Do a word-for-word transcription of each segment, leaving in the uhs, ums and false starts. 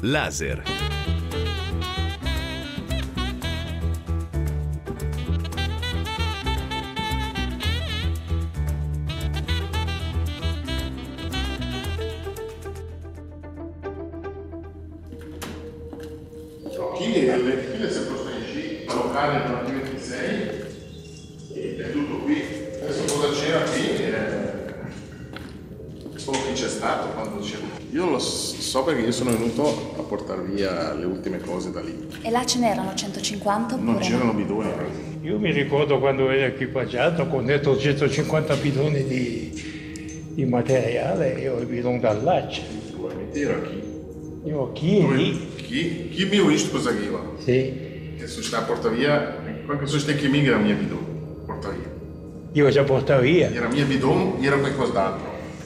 Laser. Qui è sempre sci locale del P ventisei e è tutto qui. Adesso cosa c'era qui? Solo chi c'è stato quando c'era. Io lo so perché io sono venuto a portare via le ultime cose da lì. E là ce n'erano centocinquanta oppure non c'erano no? bidoni. Io mi ricordo quando ero equipaggiato con dentro centocinquanta bidoni di, di materiale e ho il bidone dall'accia. Probabilmente era chi? Io chi è lì? Chi? Chi mi ha visto cosa arriva? Sì. Che sono stato a portare via, quando sono stato in era mia bidone, porta via. Io già portavo via. Era mia bidone, era qualcos'altro.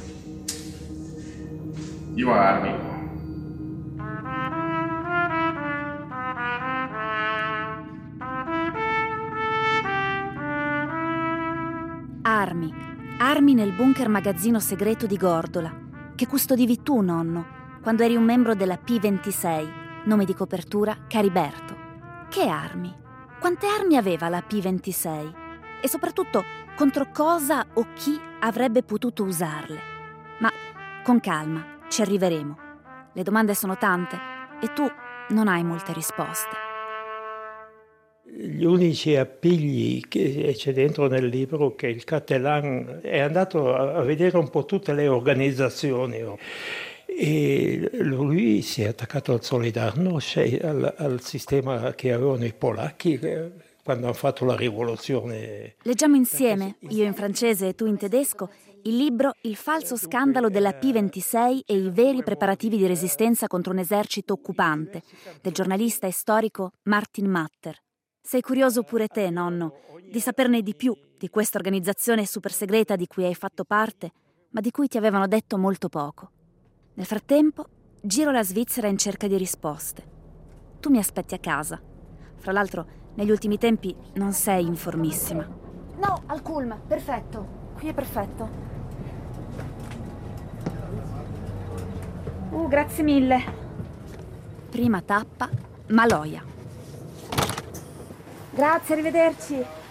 Io a armi. Armi. Armi nel bunker magazzino segreto di Gordola, che custodivi tu, nonno, quando eri un membro della P ventisei, nome di copertura Cariberto. Che armi? Quante armi aveva la P ventisei? E soprattutto, contro cosa o chi avrebbe potuto usarle? Ma con calma, ci arriveremo. Le domande sono tante e tu non hai molte risposte. Gli unici appigli che c'è dentro nel libro che il Cattelan è andato a vedere un po' tutte le organizzazioni e lui si è attaccato al Solidarność, al, al sistema che avevano i polacchi quando hanno fatto la rivoluzione. Leggiamo insieme, io in francese e tu in tedesco, il libro Il falso scandalo della P ventisei e i veri preparativi di resistenza contro un esercito occupante, del giornalista e storico Martin Matter. Sei curioso pure te, nonno, di saperne di più di questa organizzazione super segreta di cui hai fatto parte, ma di cui ti avevano detto molto poco. Nel frattempo, giro la Svizzera in cerca di risposte. Tu mi aspetti a casa. Fra l'altro, negli ultimi tempi non sei informissima. No, al Culm, perfetto. Qui è perfetto. Uh, grazie mille. Prima tappa, Maloja. Grazie, arrivederci.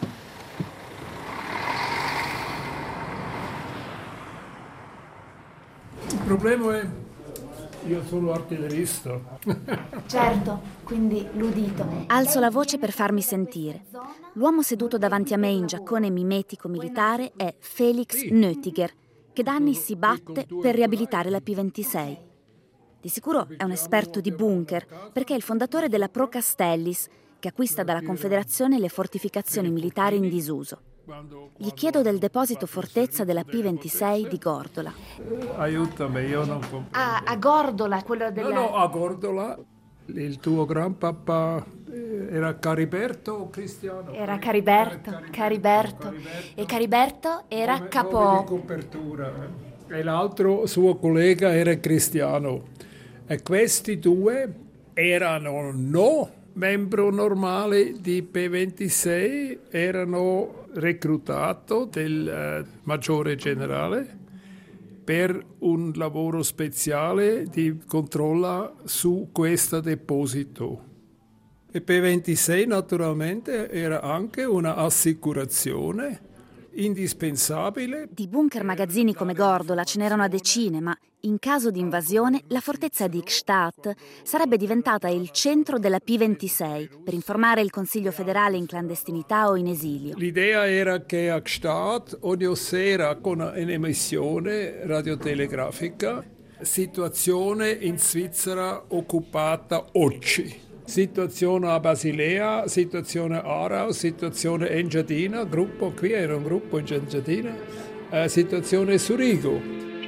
Il problema è io sono artillerista. Certo, quindi l'udito. Alzo la voce per farmi sentire. L'uomo seduto davanti a me in giaccone mimetico militare è Felix Nötiger, che da anni si batte per riabilitare la P ventisei. Di sicuro è un esperto di bunker, perché è il fondatore della Pro Castellis, che acquista dalla Confederazione le fortificazioni militari in disuso. Gli chiedo del deposito fortezza della P ventisei di Gordola. Aiutami, io non compro. Ah, a Gordola, quello della... No, no, a Gordola. Il tuo grandpapà era Cariberto o Cristiano? Era Cariberto, Cariberto, Cariberto. Cariberto. E Cariberto era Come- capo... come di copertura. E l'altro suo collega era Cristiano. E questi due erano no membro normale di P ventisei, erano reclutato del uh, maggiore generale per un lavoro speciale di controllo su questo deposito. E P ventisei naturalmente era anche un'assicurazione indispensabile. Di bunker magazzini come Gordola ce n'erano a decine, ma in caso di invasione la fortezza di Gstaad sarebbe diventata il centro della P ventisei per informare il Consiglio federale in clandestinità o in esilio. L'idea era che a Gstaad ogni sera con un'emissione radiotelegrafica situazione in Svizzera occupata oggi. Situazione a Basilea, situazione a Aarau, situazione a Engiadina, gruppo qui era un gruppo in Engiadina, eh, situazione a Zurigo.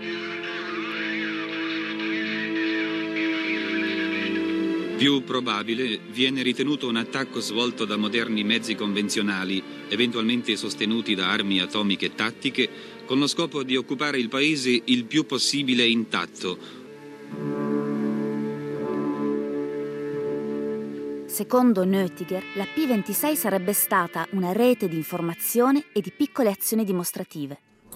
Più probabile viene ritenuto un attacco svolto da moderni mezzi convenzionali, eventualmente sostenuti da armi atomiche tattiche, con lo scopo di occupare il paese il più possibile intatto. Secondo Nötiger, la P ventisei sarebbe stata una rete di informazione e di piccole azioni dimostrative.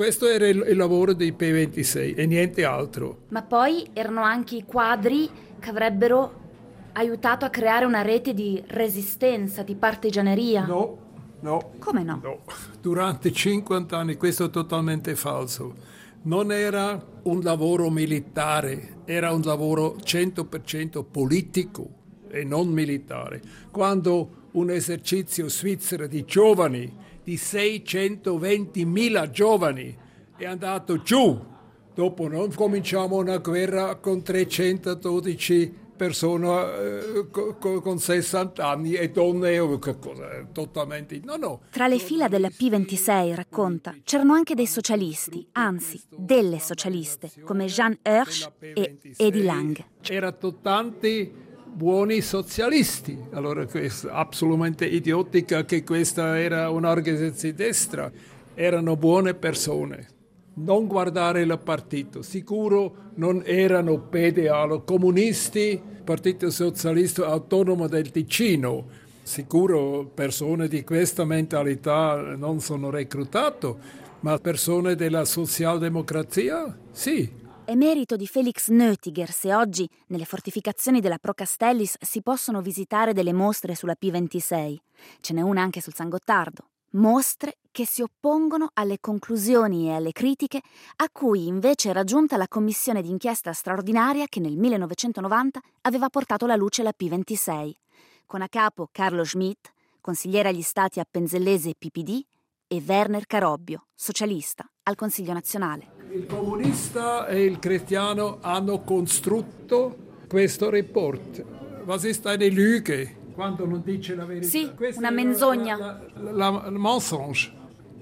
questo era il, il lavoro dei P ventisei e niente altro. Ma poi erano anche i quadri che avrebbero aiutato a creare una rete di resistenza, di partigianeria? No, no. Come no? No. Durante cinquanta anni, questo è totalmente falso. Non era un lavoro militare, era un lavoro cento per cento politico e non militare. Quando un esercizio svizzero di giovani, di seicentoventimila giovani, è andato giù, dopo non cominciamo una guerra con trecentododici persone eh, co- con sessanta anni e donne o che cosa, totalmente no no. Tra le fila della P ventisei, racconta, c'erano anche dei socialisti, anzi delle socialiste, come Jeanne Hirsch e Edi Lang. C'erano tanti buoni socialisti, allora è assolutamente idiotica che questa era un'organizzazione di destra, erano buone persone. Non guardare il partito, sicuro non erano P D A, comunisti, Partito Socialista Autonomo del Ticino, sicuro persone di questa mentalità non sono reclutate, ma persone della socialdemocrazia sì. È merito di Felix Nötiger se oggi nelle fortificazioni della Pro Castellis si possono visitare delle mostre sulla P ventisei. Ce n'è una anche sul San Gottardo. Mostre che si oppongono alle conclusioni e alle critiche a cui invece era giunta la commissione d'inchiesta straordinaria che nel millenovecentonovanta aveva portato alla luce la P ventisei, con a capo Carlo Schmitt, consigliere agli stati appenzellese P P D, e Werner Carobbio, socialista, al Consiglio nazionale. Il comunista e il cristiano hanno costruito questo report. Was ist eine Lüge? Quando non dice la verità. Sì, questa una è menzogna. La, la, la, la mensonge.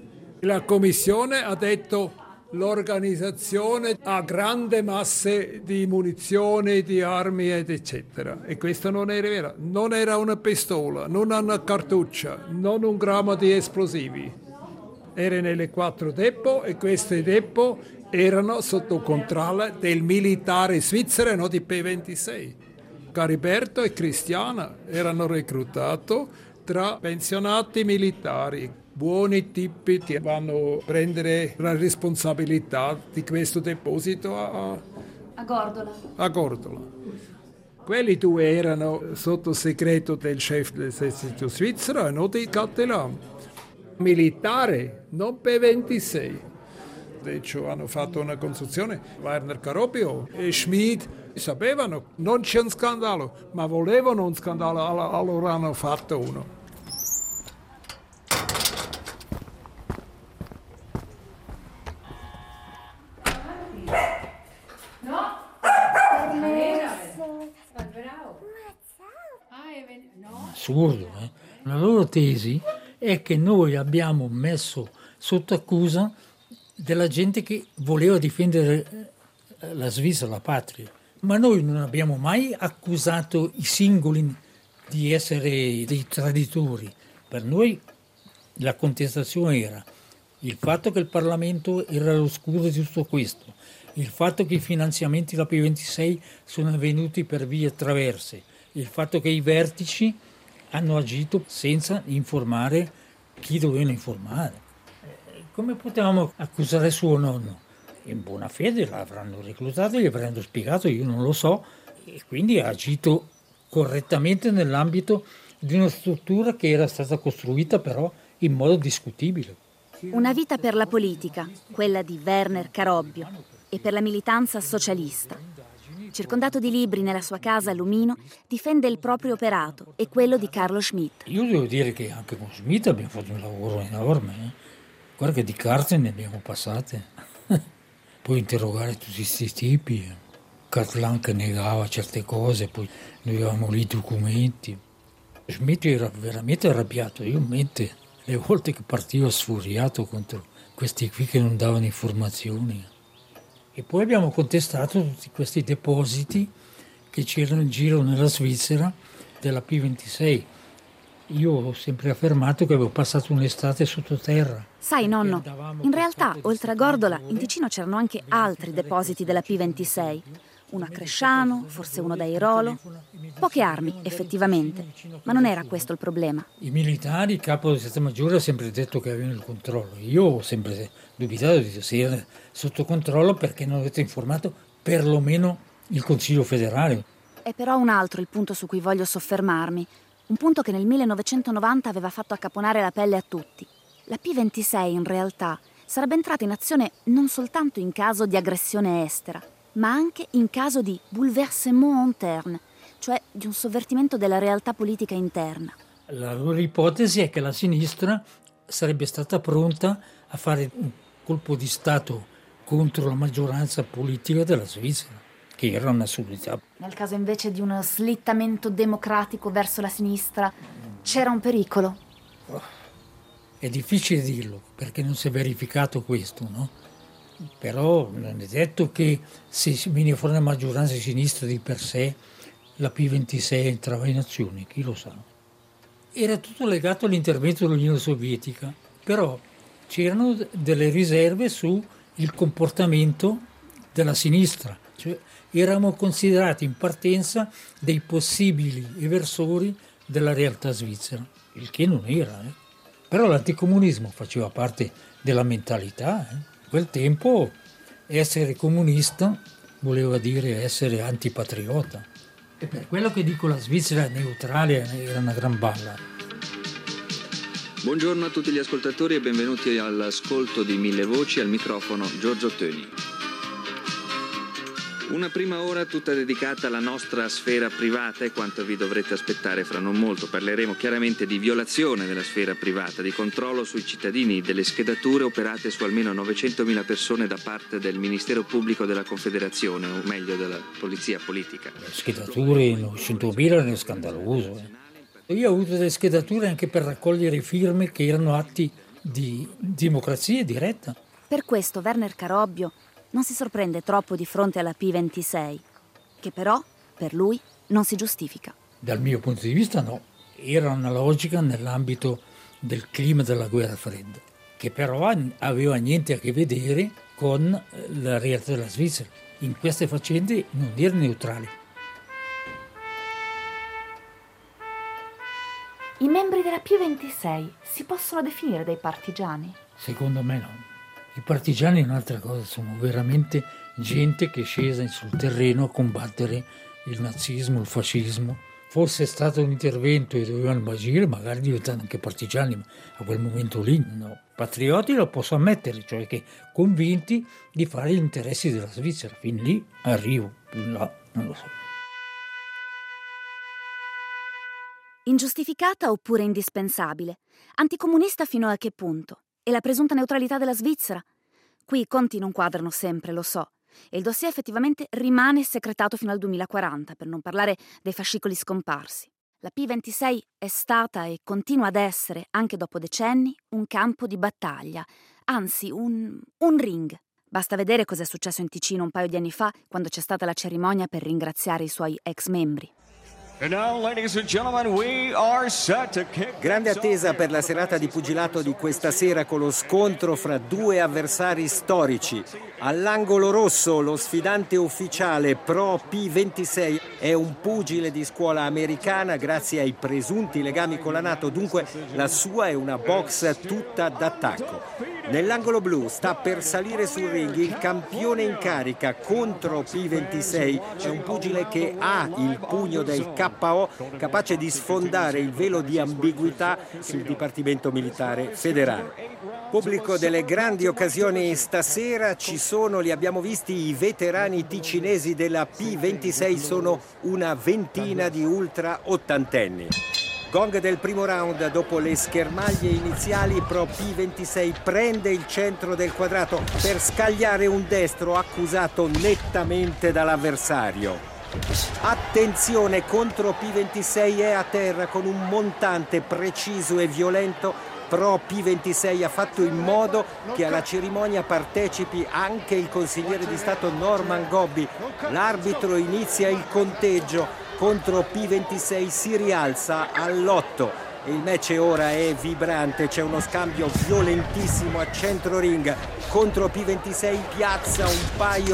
La commissione ha detto l'organizzazione ha grande masse di munizioni, di armi ed eccetera. E questo non era vero. Non era una pistola, non una cartuccia, non un grammo di esplosivi. Era nelle quattro depot e queste depot erano sotto controllo del militare svizzero e non di P ventisei. Cariberto e Cristiana erano reclutati tra pensionati militari, buoni tipi che vanno a prendere la responsabilità di questo deposito a, A Gordola. a Gordola. Quelli due erano sotto segreto del chef dell'esercito svizzero e non di Cattelan. Militare, non P ventisei. De hecho hanno fatto una costruzione, Werner Carobbio e Schmidt sapevano, non c'è un scandalo, ma volevano un scandalo, allora hanno fatto uno. Assurdo, eh? La loro tesi è che noi abbiamo messo sotto accusa della gente che voleva difendere la Svizzera, la patria. Ma noi non abbiamo mai accusato i singoli di essere dei traditori. Per noi la contestazione era il fatto che il Parlamento era all'oscuro di tutto questo, il fatto che i finanziamenti della P ventisei sono venuti per vie traverse, il fatto che i vertici hanno agito senza informare chi dovevano informare. Come potevamo accusare suo nonno? In buona fede l'avranno reclutato, gli avranno spiegato, io non lo so, e quindi ha agito correttamente nell'ambito di una struttura che era stata costruita però in modo discutibile. Una vita per la politica, quella di Werner Carobbio, e per la militanza socialista. Circondato di libri nella sua casa a Lumino, difende il proprio operato e quello di Carlo Schmitt. Io devo dire che anche con Schmitt abbiamo fatto un lavoro enorme, eh? Guarda che di carte ne abbiamo passate. Puoi interrogare tutti questi tipi. Cattelan che negava certe cose, poi noi avevamo lì i documenti. Schmitt era veramente arrabbiato, io mente le volte che partiva sfuriato contro questi qui che non davano informazioni. E poi abbiamo contestato tutti questi depositi che c'erano in giro nella Svizzera della P ventisei. Io ho sempre affermato che avevo passato un'estate sottoterra. Sai, nonno, in realtà, oltre a Gordola, in Ticino c'erano anche altri depositi della P ventisei. Uno a Cresciano, forse uno da Airolo. Poche armi, effettivamente, ma non era questo il problema. I militari, il capo di Stato Maggiore ha sempre detto che avevano il controllo. Io ho sempre dubitato di se era sotto controllo perché non avete informato perlomeno il Consiglio federale. È però un altro il punto su cui voglio soffermarmi, un punto che nel millenovecentonovanta aveva fatto accapponare la pelle a tutti. La P ventisei, in realtà, sarebbe entrata in azione non soltanto in caso di aggressione estera, ma anche in caso di bouleversement interne, cioè di un sovvertimento della realtà politica interna. La loro ipotesi è che la sinistra sarebbe stata pronta a fare un colpo di Stato contro la maggioranza politica della Svizzera, che era un'assurdità. Nel caso invece di uno slittamento democratico verso la sinistra, c'era un pericolo. È difficile dirlo, perché non si è verificato questo, no? Però non è detto che se viene fuori una maggioranza di sinistra di per sé, la P ventisei entrava in azione, chi lo sa. Era tutto legato all'intervento dell'Unione Sovietica, però c'erano delle riserve sul comportamento della sinistra, cioè eravamo considerati in partenza dei possibili eversori della realtà svizzera, il che non era. Eh. Però l'anticomunismo faceva parte della mentalità. Eh. In quel tempo essere comunista voleva dire essere antipatriota. E per quello che dico la Svizzera neutrale era una gran balla. Buongiorno a tutti gli ascoltatori e benvenuti all'ascolto di Mille Voci, al microfono Giorgio Töni. Una prima ora tutta dedicata alla nostra sfera privata e quanto vi dovrete aspettare fra non molto. Parleremo chiaramente di violazione della sfera privata, di controllo sui cittadini, delle schedature operate su almeno novecentomila persone da parte del Ministero Pubblico della Confederazione, o meglio della Polizia Politica. Le schedature novecentomila è scandaloso. Eh. Io ho avuto delle schedature anche per raccogliere firme che erano atti di democrazia diretta. Per questo Werner Carobbio non si sorprende troppo di fronte alla P ventisei, che però, per lui, non si giustifica. Dal mio punto di vista no, era una logica nell'ambito del clima della guerra fredda, che però aveva niente a che vedere con la realtà della Svizzera. In queste faccende non era neutrale. I membri della P ventisei si possono definire dei partigiani? Secondo me no. I partigiani è un'altra cosa, sono veramente gente che è scesa sul terreno a combattere il nazismo, il fascismo. Forse è stato un intervento e dovevano agire, magari diventando anche partigiani, ma a quel momento lì no. Patrioti lo posso ammettere, cioè che convinti di fare gli interessi della Svizzera. Fin lì arrivo, più in là non lo so. Ingiustificata oppure indispensabile? Anticomunista fino a che punto? E la presunta neutralità della Svizzera? Qui i conti non quadrano sempre, lo so, e il dossier effettivamente rimane segretato fino al duemilaquaranta, per non parlare dei fascicoli scomparsi. La P ventisei è stata e continua ad essere, anche dopo decenni, un campo di battaglia, anzi un, un ring. Basta vedere cosa è successo in Ticino un paio di anni fa, quando c'è stata la cerimonia per ringraziare i suoi ex membri. Grande attesa per la serata di pugilato di questa sera con lo scontro fra due avversari storici. All'angolo rosso lo sfidante ufficiale pro P ventisei è un pugile di scuola americana grazie ai presunti legami con la NATO, dunque la sua è una box tutta d'attacco. Nell'angolo blu sta per salire sul ring il campione in carica contro P ventisei, è un pugile che ha il pugno del K O capace di sfondare il velo di ambiguità sul Dipartimento Militare Federale. Pubblico delle grandi occasioni stasera ci sono, li abbiamo visti, i veterani ticinesi della P ventisei, sono una ventina di ultra ottantenni. Gong del primo round, dopo le schermaglie iniziali, Pro P ventisei prende il centro del quadrato per scagliare un destro accusato nettamente dall'avversario. Attenzione, contro P ventisei è a terra con un montante preciso e violento. Pro P ventisei ha fatto in modo che alla cerimonia partecipi anche il consigliere di Stato Norman Gobbi. L'arbitro inizia il conteggio. Contro P ventisei si rialza all'otto. Il match ora è vibrante, c'è uno scambio violentissimo a centro ring. Contro P ventisei piazza un paio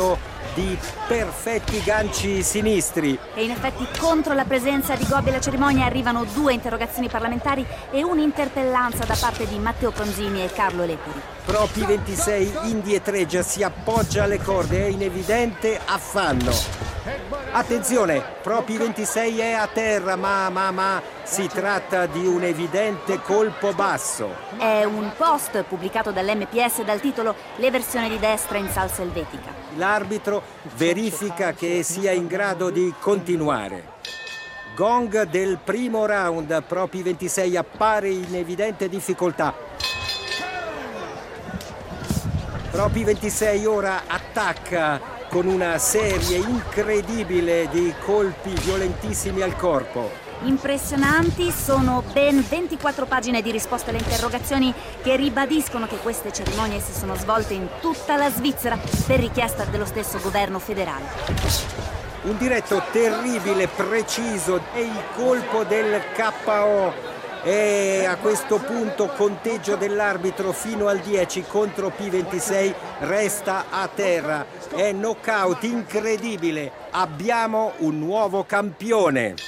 di perfetti ganci sinistri. E in effetti contro la presenza di Gobbi alla cerimonia arrivano due interrogazioni parlamentari e un'interpellanza da parte di Matteo Pronzini e Carlo Lepori. Pro P ventisei indietreggia, si appoggia alle corde, è in evidente affanno. Attenzione, Pro P ventisei è a terra, ma, ma, ma si tratta di un evidente colpo basso. È un post pubblicato dall'M P S dal titolo Le versioni di destra in salsa elvetica. L'arbitro verifica che sia in grado di continuare. Gong del primo round, Pro P ventisei appare in evidente difficoltà. Pro P ventisei ora attacca con una serie incredibile di colpi violentissimi al corpo. Impressionanti sono ben ventiquattro pagine di risposte alle interrogazioni che ribadiscono che queste cerimonie si sono svolte in tutta la Svizzera per richiesta dello stesso governo federale. Un diretto terribile, preciso, è il colpo del K O. E a questo punto conteggio dell'arbitro fino al dieci contro P ventisei, resta a terra. È knockout incredibile. Abbiamo un nuovo campione.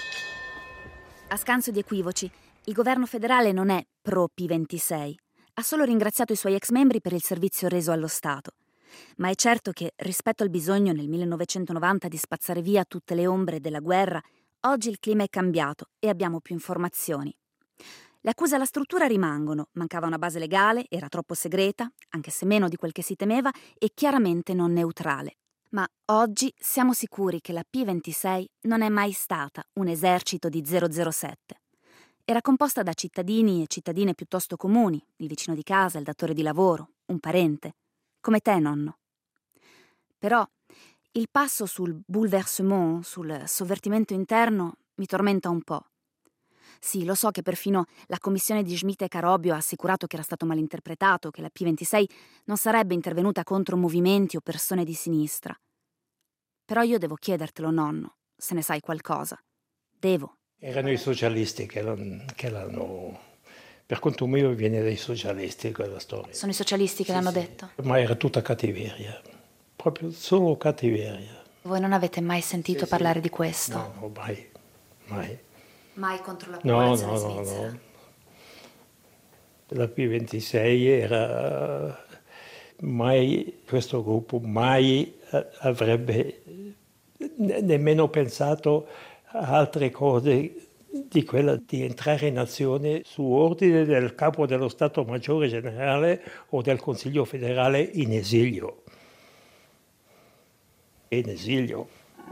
A scanso di equivoci, il governo federale non è pro P ventisei. Ha solo ringraziato i suoi ex membri per il servizio reso allo Stato. Ma è certo che, rispetto al bisogno nel millenovecentonovanta di spazzare via tutte le ombre della guerra, oggi il clima è cambiato e abbiamo più informazioni. Le accuse alla struttura rimangono, mancava una base legale, era troppo segreta, anche se meno di quel che si temeva, e chiaramente non neutrale. Ma oggi siamo sicuri che la P ventisei non è mai stata un esercito di zero zero sette. Era composta da cittadini e cittadine piuttosto comuni, il vicino di casa, il datore di lavoro, un parente, come te, nonno. Però il passo sul bouleversement, sul sovvertimento interno, mi tormenta un po'. Sì, lo so che perfino la commissione di Schmidt e Carobio ha assicurato che era stato malinterpretato, che la P ventisei non sarebbe intervenuta contro movimenti o persone di sinistra. Però io devo chiedertelo, nonno, se ne sai qualcosa. Devo. Erano i socialisti che l'hanno... Che l'hanno... Per conto mio viene dai socialisti quella storia. Sono i socialisti che sì, l'hanno sì. detto? Ma era tutta cattiveria, proprio solo cattiveria. Voi non avete mai sentito sì, parlare sì. di questo? No, no, mai, mai. Mai contro la no, popolazione no, svizzera? No, no. La P ventisei era... Mai, questo gruppo mai avrebbe nemmeno pensato a altre cose di quella di entrare in azione su ordine del capo dello Stato Maggiore Generale o del Consiglio federale in esilio. In esilio.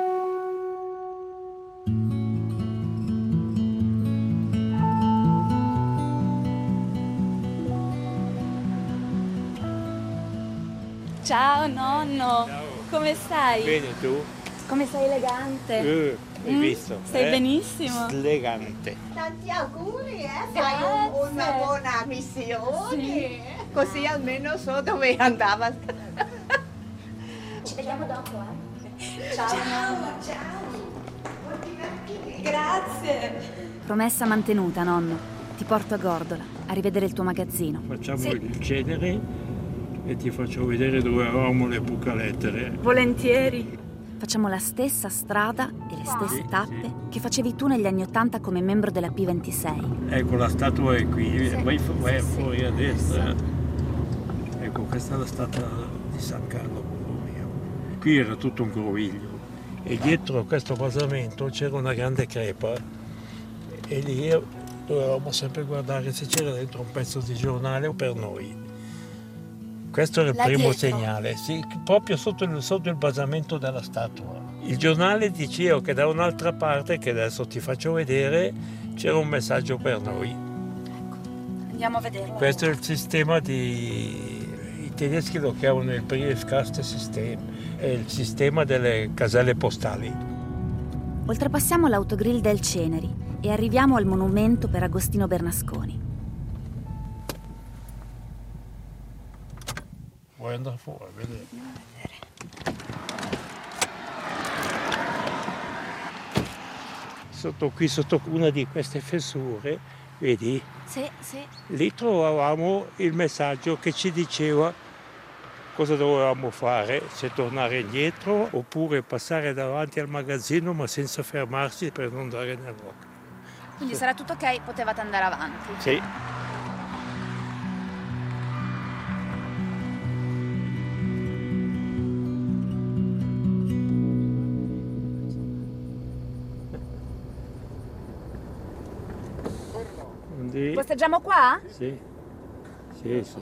Ciao nonno, Ciao. Come stai? Bene, tu? Come sei elegante. Eh, hai Mm, visto? stai eh? benissimo. Elegante. Tanti auguri, eh? Fai un- una buona missione. Sì. Così almeno so dove andava. Ci vediamo dopo, eh? Ciao. Ciao, ciao. Buon divertimento. Grazie. Promessa mantenuta, nonno. Ti porto a Gordola a rivedere il tuo magazzino. Facciamo Sì. il genere e ti faccio vedere dove eravamo le bucalettere. Volentieri. Facciamo la stessa strada e le stesse Sì, tappe sì. che facevi tu negli anni Ottanta come membro della P ventisei. Ecco, la statua è qui, Sì, vai, vai sì, fuori sì. a destra. Ecco, questa è la statua di San Carlo Borromeo. Qui era tutto un groviglio e dietro a questo basamento c'era una grande crepa e lì dovevamo sempre guardare se c'era dentro un pezzo di giornale per noi. Questo era il Là primo dietro? segnale, sì, proprio sotto il, sotto il basamento della statua. Il giornale diceva che da un'altra parte, che adesso ti faccio vedere, c'era un messaggio per noi. Ecco, andiamo a vederlo. Questo è il sistema di... I tedeschi lo chiamano il Briefkastensystem, è il sistema delle caselle postali. Oltrepassiamo l'autogrill del Ceneri e arriviamo al monumento per Agostino Bernasconi. Vuoi andare fuori a vedere? Sotto qui, sotto una di queste fessure, vedi? Sì, sì. Lì trovavamo il messaggio che ci diceva cosa dovevamo fare? Se tornare indietro oppure passare davanti al magazzino ma senza fermarsi per non dare nel rock. Quindi sarà tutto ok, potevate andare avanti? Sì. Posteggiamo qua? Sì, sì, sì.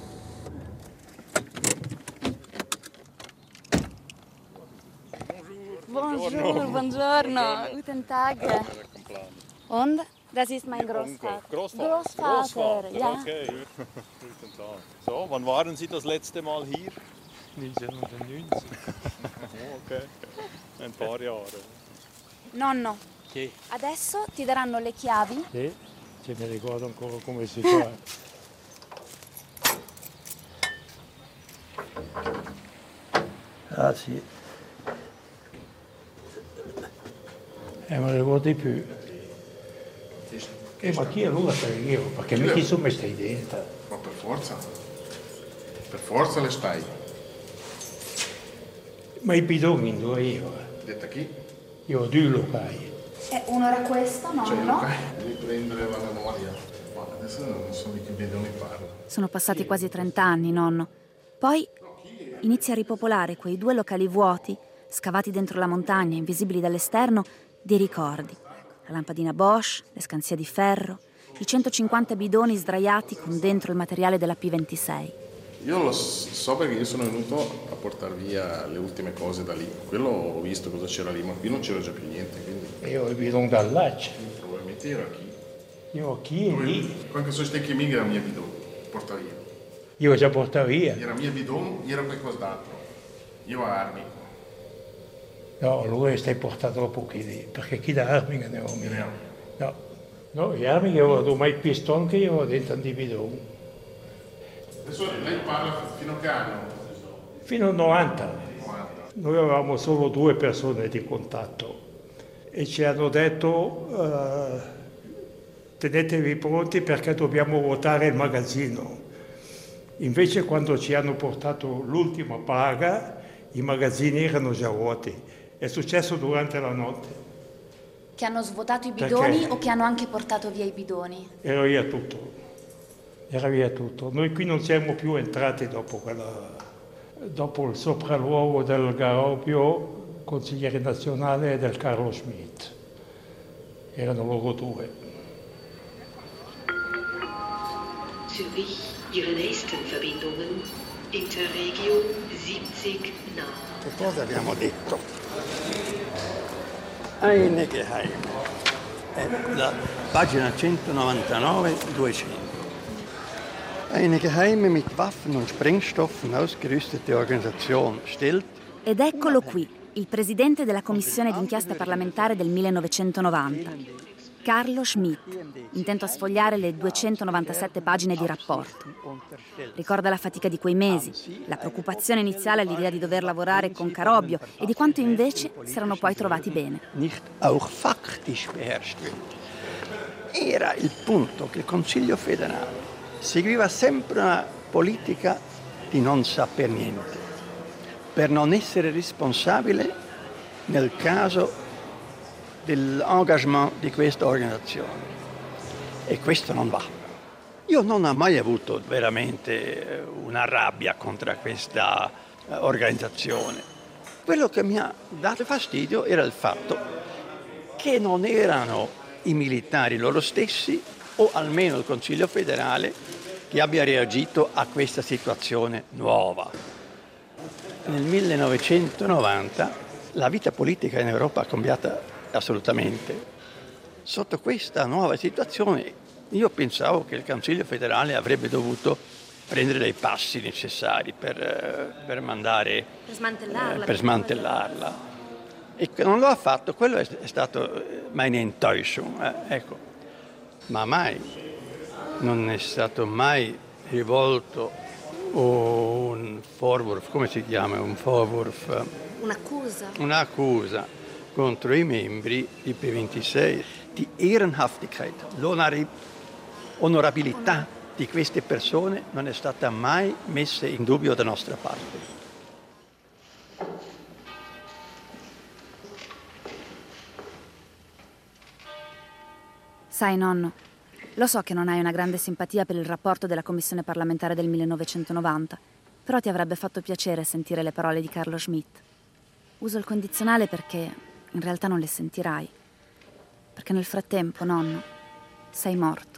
Buongiorno, buongiorno. Guten Tag. Und? Das ist mein Großvater. Großvater. Großvater, ja. Okay. Guten Tag. So, wann waren Sie das letzte Mal hier? neunzehnhundertneunzig. Oh, okay. Ein paar Jahre. Nonno, Sì. adesso ti daranno le chiavi? Sì, ce ne ricordo ancora come si fa. Ah sì. Eh, ma ne vuoi di più? Eh, ma chi allora sei io? Perché mi chi sono stai dentro? Ma per forza. Per forza le stai. Ma i bidoni dove io? Detta chi? Io ho due locali. Eh, uno era questo, nonno? Cioè, ok, devi prendere la memoria. Ma adesso non so di che bidoni parlo. Sono passati quasi trent'anni, nonno. Poi inizia a ripopolare quei due locali vuoti, scavati dentro la montagna, invisibili dall'esterno, di ricordi. La lampadina Bosch, le scansie di ferro, i centocinquanta bidoni sdraiati con dentro il materiale della P ventisei. Io lo so perché io sono venuto a portare via le ultime cose da lì. Quello ho visto cosa c'era lì, ma qui non c'era già più niente, quindi... Io ho il bidone dall'accia. Probabilmente era chi. Io chi è lì? Quando sono stati mica era mia bidone, porta via. Io già portato via. Era mia bidone, era qualcos'altro. Io ho armi. No, lui stai portato troppo chi lì, perché chi da armi ne ho mia. No, no, gli armi io ho mai pistone che io ho dentro di bidone. Adesso lei parla fino a che anno? Fino al novanta. Noi avevamo solo due persone di contatto e ci hanno detto uh, tenetevi pronti perché dobbiamo vuotare il magazzino. Invece quando ci hanno portato l'ultima paga i magazzini erano già vuoti. È successo durante la notte. Che hanno svuotato i bidoni Perché? o che hanno anche portato via i bidoni? Era via tutto. Era via tutto. Noi qui non siamo più entrati dopo, quella, dopo il sopralluogo del Garobio, consigliere nazionale, e del Carlo Schmidt. Erano loro due. Zürich, Ihre nächsten Verbindungen. Interregio siebzig nah. Che cosa abbiamo detto? Eine Geheime. È la pagina centonovantanove duecento. Eine geheime mit Waffen und Sprengstoffen ausgerüstete Organisation stellt. Ed eccolo qui, il presidente della commissione d'inchiesta parlamentare del millenovecentonovanta, Carlo Schmidt, intento a sfogliare le duecentonovantasette pagine di rapporto. Ricorda la fatica di quei mesi, la preoccupazione iniziale all'idea di dover lavorare con Carobbio e di quanto invece si erano poi trovati bene. Nicht auch faktisch beherrscht wird. Era il punto che il Consiglio federale seguiva sempre una politica di non saper niente, per non essere responsabile nel caso dell'engagement di questa organizzazione. E questo non va. Io non ho mai avuto veramente una rabbia contro questa organizzazione. Quello che mi ha dato fastidio era il fatto che non erano i militari loro stessi, o almeno il Consiglio federale, che abbia reagito a questa situazione nuova. Nel millenovecentonovanta la vita politica in Europa è cambiata assolutamente. Sotto questa nuova situazione io pensavo che il Consiglio federale avrebbe dovuto prendere dei passi necessari per, per mandare Per smantellarla. eh, per smantellarla. E che non lo ha fatto, quello è, è stato meine Enttäuschung, eh, ecco. Ma mai non è stato mai rivolto un Vorwurf, come si chiama? Un Vorwurf? Un'accusa. Un'accusa contro i membri di P ventisei di Ehrenhaftigkeit, l'onorabilità di queste persone non è stata mai messa in dubbio da nostra parte. Sai, nonno, lo so che non hai una grande simpatia per il rapporto della Commissione parlamentare del millenovecentonovanta, però ti avrebbe fatto piacere sentire le parole di Carlo Schmitt. Uso il condizionale perché in realtà non le sentirai. Perché nel frattempo, nonno, sei morto.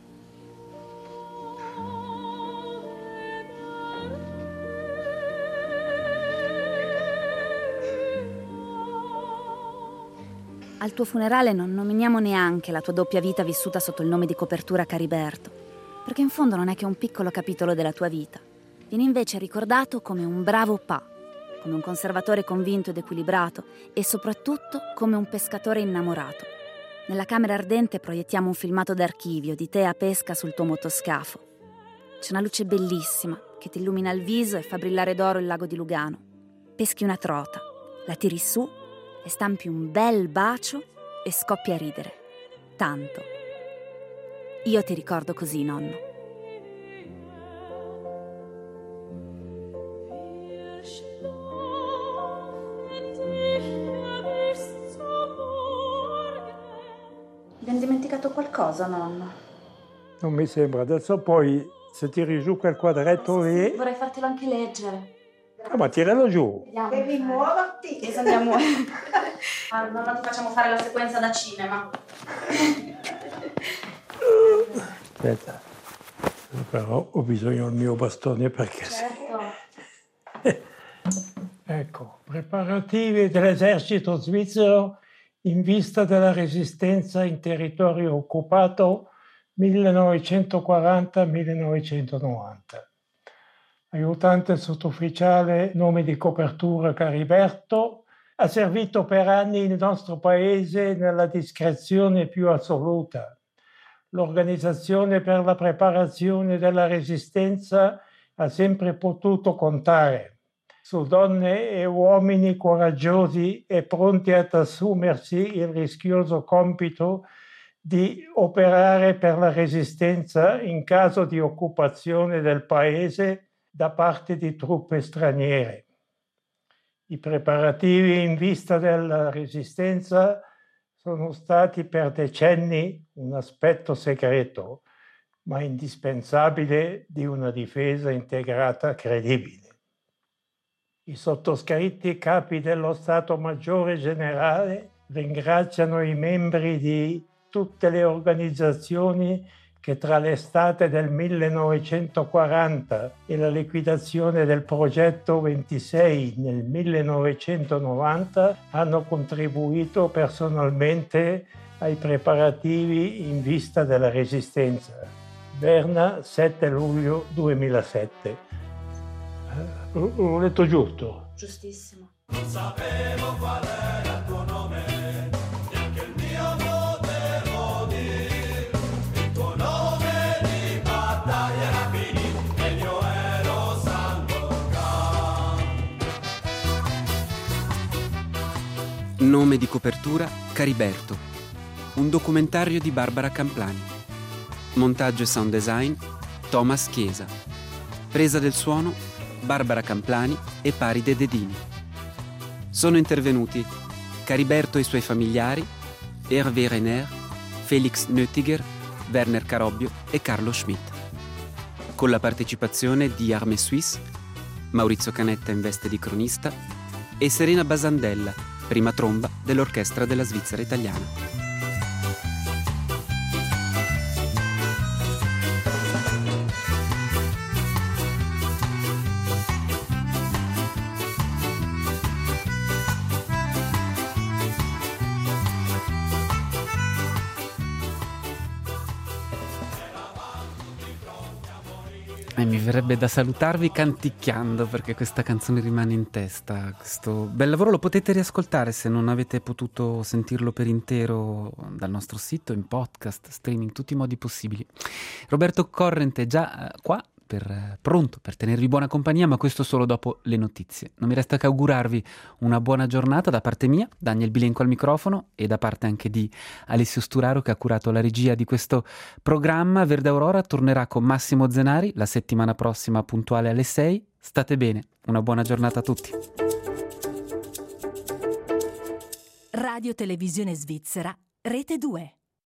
Al tuo funerale non nominiamo neanche la tua doppia vita vissuta sotto il nome di copertura Cariberto, perché in fondo non è che un piccolo capitolo della tua vita. Vieni invece ricordato come un bravo pa, come un conservatore convinto ed equilibrato e soprattutto come un pescatore innamorato. Nella camera ardente proiettiamo un filmato d'archivio di te a pesca sul tuo motoscafo. C'è una luce bellissima che ti illumina il viso e fa brillare d'oro il lago di Lugano. Peschi una trota, la tiri su e stampi un bel bacio e scoppi a ridere. Tanto. Io ti ricordo così, nonno. Abbiamo dimenticato qualcosa, nonno? Non mi sembra. Adesso poi, se tiri giù quel quadretto sì, lì... sì, vorrei fartelo anche leggere. Ah, ma tiralo giù. Vediamo. Devi muoverti. Bisogna muovere. Ah, no, non ti facciamo fare la sequenza da cinema. Aspetta. Però ho bisogno del mio bastone perché... Certo. Ecco, preparativi dell'esercito svizzero in vista della resistenza in territorio occupato millenovecentoquaranta millenovecentonovanta. Aiutante sottufficiale, nome di copertura Cariberto, ha servito per anni il nostro paese nella discrezione più assoluta. L'organizzazione per la preparazione della resistenza ha sempre potuto contare su donne e uomini coraggiosi e pronti ad assumersi il rischioso compito di operare per la resistenza in caso di occupazione del paese da parte di truppe straniere. I preparativi in vista della resistenza sono stati per decenni un aspetto segreto, ma indispensabile di una difesa integrata credibile. I sottoscritti capi dello Stato Maggiore Generale ringraziano i membri di tutte le organizzazioni che tra l'estate del millenovecentoquaranta e la liquidazione del progetto ventisei nel millenovecentonovanta hanno contribuito personalmente ai preparativi in vista della resistenza. Berna, sette luglio duemilasette. L'ho letto giusto? Giustissimo. Non sapevo qual era il tuo nome, neanche il mio potevo dire. Il tuo nome di battaglia era finito e il mio ero Sandokan. Nome di copertura Cariberto. Un documentario di Barbara Camplani. Montaggio e sound design Thomas Chiesa. Presa del suono Barbara Camplani e Paride Dedini. Sono intervenuti Cariberto e i suoi familiari, Hervé Renner, Felix Nöttiger, Werner Carobbio e Carlo Schmitt. Con la partecipazione di Arme Suisse, Maurizio Canetta in veste di cronista e Serena Basandella, prima tromba dell'Orchestra della Svizzera Italiana. E mi verrebbe da salutarvi canticchiando perché questa canzone rimane in testa. Questo bel lavoro lo potete riascoltare se non avete potuto sentirlo per intero dal nostro sito, in podcast, streaming, tutti i modi possibili. Roberto Corrente è già qua per, pronto per tenervi buona compagnia, ma questo solo dopo le notizie. Non mi resta che augurarvi una buona giornata da parte mia, Daniel Bilenco al microfono, e da parte anche di Alessio Sturaro, che ha curato la regia di questo programma. Verde Aurora tornerà con Massimo Zenari la settimana prossima puntuale alle sei. State bene, una buona giornata a tutti. Radio Televisione Svizzera, Rete due.